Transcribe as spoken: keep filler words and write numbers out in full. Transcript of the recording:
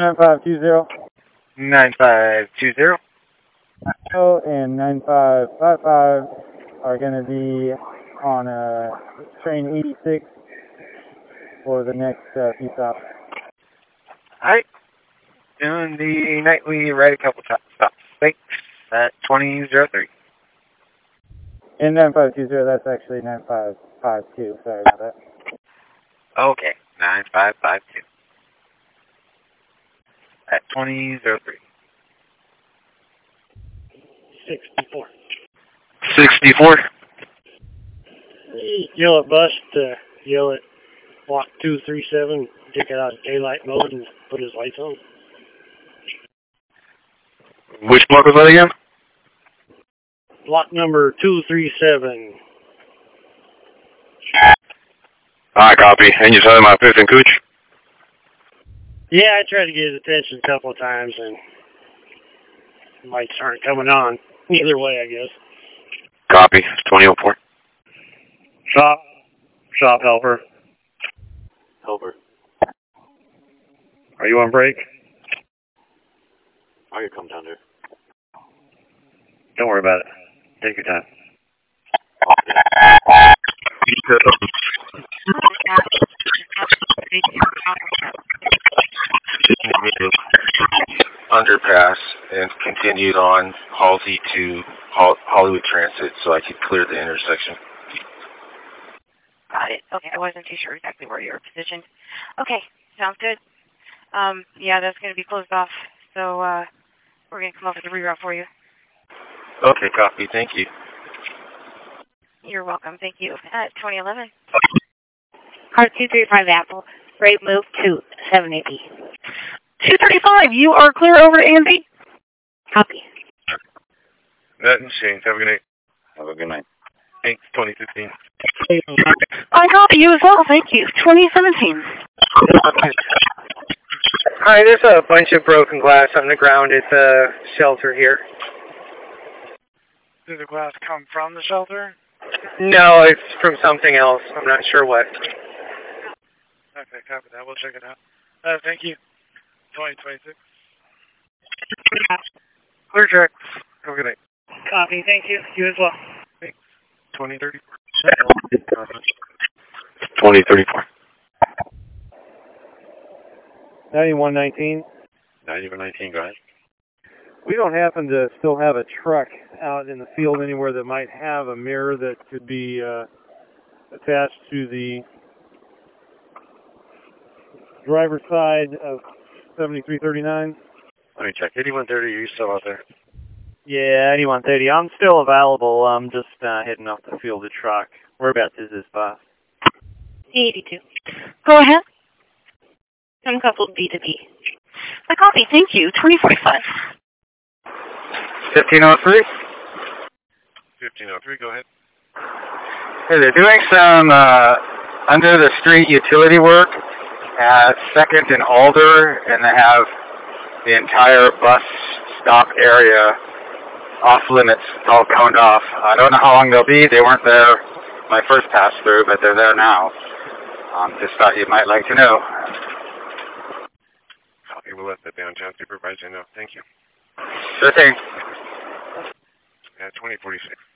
nine five two zero. nine five two zero. Oh, and nine five five five are going to be on uh, train eighty-six for the next uh, few stops. Alright. Doing the nightly ride a couple stops. Thanks. At twenty oh three. And nine five two zero, that's actually nine five five two. Sorry about that. Okay. nine five five two. At twenty oh three. sixty-four. sixty-four. Yell at bus to yell at block two three seven, take it out of daylight mode and put his lights on. Which block was that again? Block number two three seven. Alright, copy. And you saw my fifth and Cooch? Yeah, I tried to get his attention a couple of times and lights aren't coming on. Either way, I guess. Copy. twenty oh four. Shop. Shop helper. Helper. Are you on break? I can come down there. Don't worry about it. Take your time. Underpass and continued on Halsey to Hollywood Transit so I could clear the intersection. Got it. Okay, I wasn't too sure exactly where you were positioned. Okay, sounds good. Um, yeah, that's going to be closed off, so uh, we're going to come up with a reroute for you. Okay, copy. Thank you. You're welcome. Thank you. At twenty eleven. Car two three five Apple. Rate move to seven eighty. two thirty-five, you are clear over to Andy. Copy. Nothing changed. Have a good night. Have a good night. Thanks, twenty fifteen. I copy you as well. Thank you. twenty seventeen. Hi, there's a bunch of broken glass on the ground at the shelter here. Did the glass come from the shelter? No, it's from something else. I'm not sure what. Okay, copy that. We'll check it out. Uh, thank you. twenty twenty-six. Clear track. Have a good night. Copy. Thank you. You as well. Thanks. twenty thirty-four. twenty thirty-four. ninety-one nineteen. ninety-one nineteen, go ahead. We don't happen to still have a truck out in the field anywhere that might have a mirror that could be uh, attached to the driver's side of seventy-three thirty-nine. Let me check. eighty-one thirty, are you still out there? Yeah, eighty-one thirty. I'm still available. I'm just uh, heading off the field of truck. Whereabouts is this bus? eighty-two. Go ahead. I'm coupled B to B. I copy. Thank you. twenty forty-five. fifteen oh three. fifteen oh three, go ahead. Hey, they're doing some uh, under the street utility work at second and Alder, and they have the entire bus stop area off limits, all coned off. I don't know how long they'll be. They weren't there my first pass through, but they're there now. Um, just thought you might like to know. Copy, we'll let the downtown supervisor know. Thank you. Sure thing. At twenty forty-six.